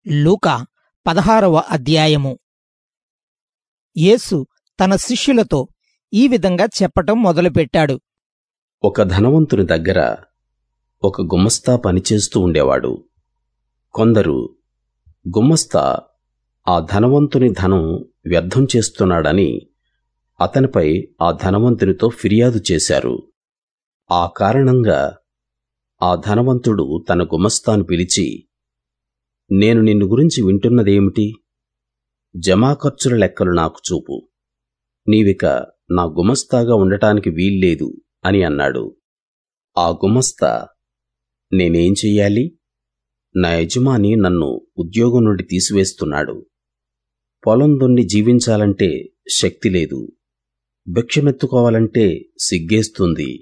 లూకా 16వ అధ్యాయము. యేసు తన శిష్యులతో ఈ విధంగా చెప్పటం మొదలుపెట్టాడు. ఒక ధనవంతుని దగ్గర ఒక గుమస్తా పనిచేస్తూ ఉండేవాడు. కొందరు గుమస్తా ఆ ధనవంతుని ధనం వ్యర్థం చేస్తున్నాడని అతనిపై ఆ ధనవంతునితో ఫిర్యాదు చేశారు. ఆ కారణంగా ఆ ధనవంతుడు తన గుమస్తాను పిలిచి, నేను నిన్ను గురించి వింటున్నదేమిటి? జమాఖర్చుల లెక్కలు నాకు చూపు. నీవిక నా గుమస్తాగా ఉండటానికి వీల్లేదు అని అన్నాడు. ఆ గుమస్తా, నేనేం చెయ్యాలి? నా యజమాని నన్ను ఉద్యోగం నుండి తీసివేస్తున్నాడు. పొలం దున్ని జీవించాలంటే శక్తి లేదు. భిక్షమెత్తుకోవాలంటే సిగ్గేస్తుంది.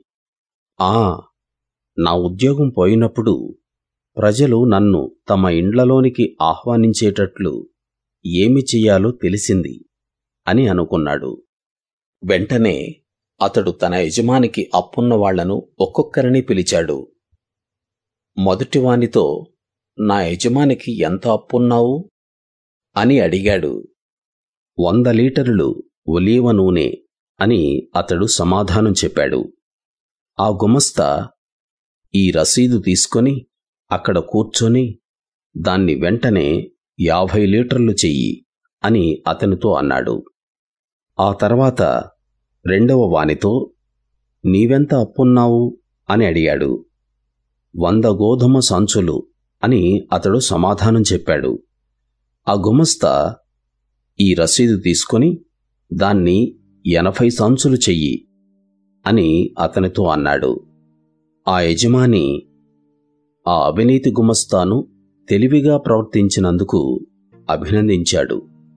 నా ఉద్యోగం పోయినప్పుడు ప్రజలు నన్ను తమ ఇండ్లలోనికి ఆహ్వానించేటట్లు ఏమి చెయ్యాలో తెలిసింది అని అనుకున్నాడు. వెంటనే అతడు తన యజమానికి అప్పున్న వాళ్లను ఒక్కొక్కరిని పిలిచాడు. మొదటివానితో, నా యజమానికి ఎంత అప్పున్నావు అని అడిగాడు. 100 లీటరులు ఒలీవ నూనె అని అతడు సమాధానం చెప్పాడు. ఆ గుమస్తా, ఈ రసీదు తీసుకొని అక్కడ కూర్చొని దాన్ని వెంటనే 50 లీటర్లు చెయ్యి అని అతనితో అన్నాడు. ఆ తర్వాత రెండవ వానితో, నీవెంత అప్పున్నావు అని అడిగాడు. 100 గోధుమ సంచులు అని అతడు సమాధానం చెప్పాడు. ఆ గుమస్తా, ఈ రసీదు తీసుకొని దాన్ని 80 సంచులు చెయ్యి అని అతనితో అన్నాడు. ఆ యజమాని ఆ అవినీతి గుమస్తాను తెలివిగా ప్రవర్తించినందుకు అభినందించాడు.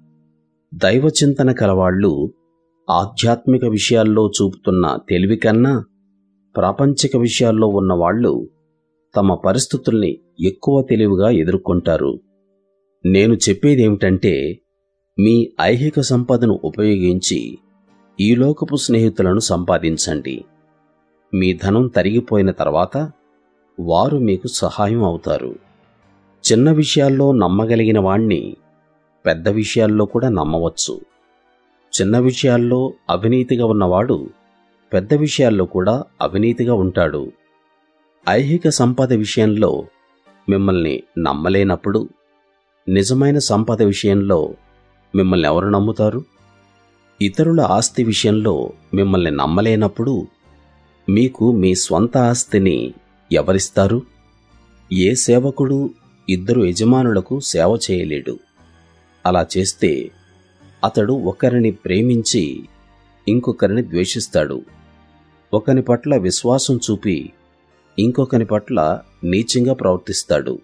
దైవచింతన కలవాళ్లు ఆధ్యాత్మిక విషయాల్లో చూపుతున్న తెలివి కన్నా ప్రాపంచిక విషయాల్లో ఉన్నవాళ్లు తమ పరిస్థితుల్ని ఎక్కువ తెలివిగా ఎదుర్కొంటారు. నేను చెప్పేదేమిటంటే, మీ ఐహిక సంపదను ఉపయోగించి ఈ లోకపు స్నేహితులను సంపాదించండి. మీ ధనం తరిగిపోయిన తర్వాత వారు మీకు సహాయం అవుతారు. చిన్న విషయాల్లో నమ్మగలిగిన వాణ్ణి పెద్ద విషయాల్లో కూడా నమ్మవచ్చు. చిన్న విషయాల్లో అవినీతిగా ఉన్నవాడు పెద్ద విషయాల్లో కూడా అవినీతిగా ఉంటాడు. ఐహిక సంపద విషయంలో మిమ్మల్ని నమ్మలేనప్పుడు నిజమైన సంపద విషయంలో మిమ్మల్ని ఎవరు నమ్ముతారు? ఇతరుల ఆస్తి విషయంలో మిమ్మల్ని నమ్మలేనప్పుడు మీకు మీ స్వంత ఆస్తిని ఎవరిస్తారు? ఏ సేవకుడు 2 యజమానులకు సేవ చేయలేడు. అలా చేస్తే అతడు ఒకరిని ప్రేమించి ఇంకొకరిని ద్వేషిస్తాడు. ఒకని పట్ల విశ్వాసం చూపి ఇంకొకని పట్ల నీచంగా ప్రవర్తిస్తాడు.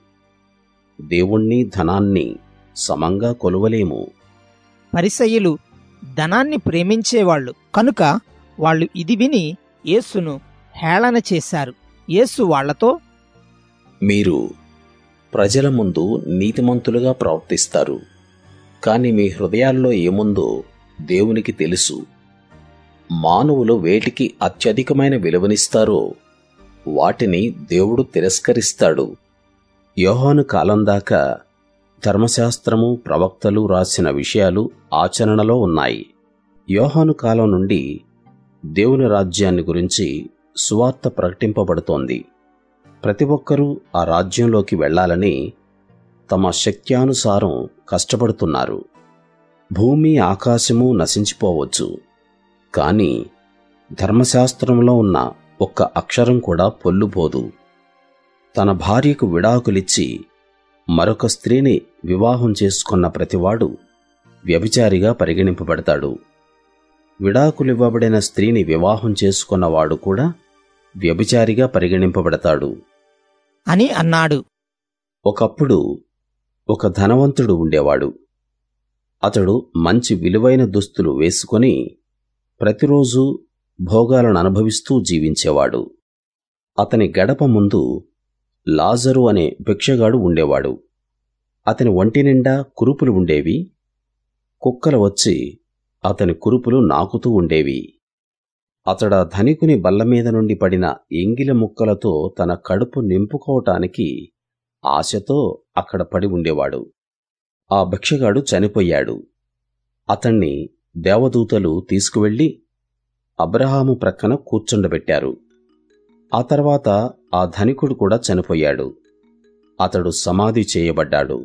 దేవుణ్ణి ధనాన్ని సమంగా కొలువలేము. పరిసయ్యులు ధనాన్ని ప్రేమించేవాళ్లు కనుక వాళ్ళు ఇది విని యేసును హేళన చేశారు. యేసు వాళ్లతో, మీరు ప్రజల ముందు నీతిమంతులుగా ప్రవర్తిస్తారు, కాని మీ హృదయాల్లో ఏముందో దేవునికి తెలుసు. మానవులు వేటికి అత్యధికమైన విలువనిస్తారో వాటిని దేవుడు తిరస్కరిస్తాడు. యోహాను కాలం దాకా ధర్మశాస్త్రము, ప్రవక్తలు రాసిన విషయాలు ఆచరణలో ఉన్నాయి. యోహాను కాలం నుండి దేవుని రాజ్యాన్ని గురించి సువార్త ప్రకటింపబడుతోంది. ప్రతి ఒక్కరూ ఆ రాజ్యంలోకి వెళ్లాలని తమ శక్త్యానుసారం కష్టపడుతున్నారు. భూమి ఆకాశము నశించిపోవచ్చు, కాని ధర్మశాస్త్రంలో ఉన్న ఒక్క అక్షరం కూడా పొల్లుపోదు. తన భార్యకు విడాకులిచ్చి మరొక స్త్రీని వివాహం చేసుకున్న ప్రతివాడు వ్యభిచారిగా పరిగణింపబడతాడు. విడాకులివ్వబడిన స్త్రీని వివాహం చేసుకున్నవాడు కూడా వ్యభిచారిగా పరిగణింపబడతాడు అని అన్నాడు. ఒకప్పుడు ఒక ధనవంతుడు ఉండేవాడు. అతడు మంచి విలువైన దుస్తులు వేసుకొని ప్రతిరోజూ భోగాలను అనుభవిస్తూ జీవించేవాడు. అతని గడప ముందు లాజరు అనే భిక్షగాడు ఉండేవాడు. అతని ఒంటి నిండా కురుపులు ఉండేవి. కుక్కలు వచ్చి అతని కురుపులు నాకుతూ ఉండేవి. అతడా ధనికుని బల్ల మీద నుండి పడిన ఎంగిలి ముక్కలతో తన కడుపు నింపుకోవటానికి ఆశతో అక్కడ పడి ఉండేవాడు. ఆ భిక్షగాడు చనిపోయాడు. అతణ్ణి దేవదూతలు తీసుకువెళ్ళి అబ్రాహాము ప్రక్కన కూర్చుండబెట్టారు. ఆ తర్వాత ఆ ధనికుడు కూడా చనిపోయాడు. అతడు సమాధి చేయబడ్డాడు.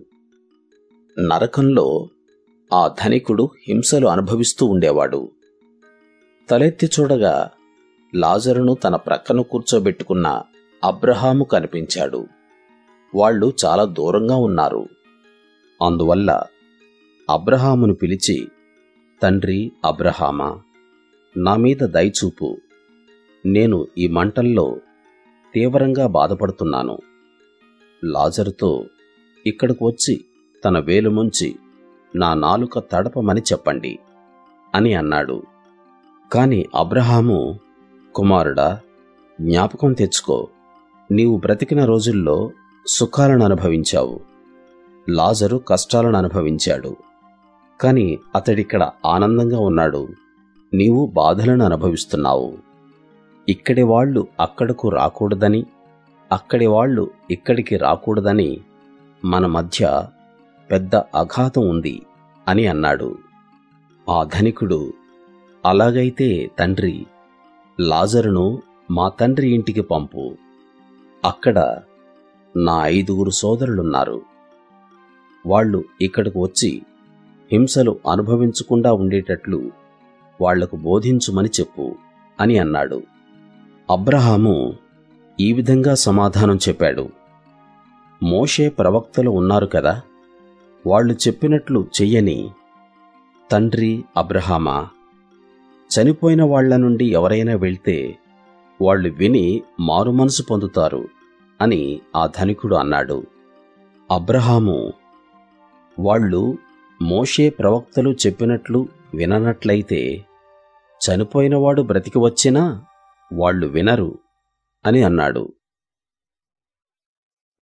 నరకంలో ఆ ధనికుడు హింసలు అనుభవిస్తూ ఉండేవాడు. తలెత్తి చూడగా లాజరును తన ప్రక్కన కూర్చోబెట్టుకున్న అబ్రాహాము కనిపించాడు. వాళ్ళు చాలా దూరంగా ఉన్నారు. అందువల్ల అబ్రాహామును పిలిచి, తండ్రి అబ్రాహామా, నా మీద దయచూపు. నేను ఈ మంటల్లో తీవ్రంగా బాధపడుతున్నాను. లాజరుతో ఇక్కడకు వచ్చి తన వేలు ముంచి నా నాలుక తడపమని చెప్పండి అని అన్నాడు. కాని అబ్రాహాము, కుమారుడా, జ్ఞాపకం తెచ్చుకో, నీవు బ్రతికిన రోజుల్లో సుఖాలను అనుభవించావు. లాజరు కష్టాలను అనుభవించాడు. కాని అతడిక్కడ ఆనందంగా ఉన్నాడు. నీవు బాధలను అనుభవిస్తున్నావు. ఇక్కడి వాళ్ళు అక్కడకు రాకూడదని, అక్కడి వాళ్ళు ఇక్కడికి రాకూడదని మన మధ్య పెద్ద అఘాతం ఉంది అని అన్నాడు. ఆ ధనికుడు, అలాగైతే తండ్రి, లాజరును మా తండ్రి ఇంటికి పంపు. అక్కడ నా 5 సోదరులున్నారు. వాళ్ళు ఇక్కడకు వచ్చి హింసలు అనుభవించకుండా ఉండేటట్లు వాళ్లకు బోధించుమని చెప్పు అని అన్నాడు. అబ్రాహాము ఈ విధంగా సమాధానం చెప్పాడు. మోషే ప్రవక్తలు ఉన్నారు కదా, వాళ్ళు చెప్పినట్లు చెయ్యని. తండ్రి అబ్రాహామా, చనిపోయిన వాళ్ల నుండి ఎవరైనా వెళ్తే వాళ్ళు విని మారుమనసు పొందుతారు అని ఆ ధనికుడు అన్నాడు. అబ్రాహాము, వాళ్ళు మోషే ప్రవక్తలు చెప్పినట్లు విననట్లయితే చనిపోయినవాడు బ్రతికి వచ్చినా వాళ్ళు వినరు అని అన్నాడు.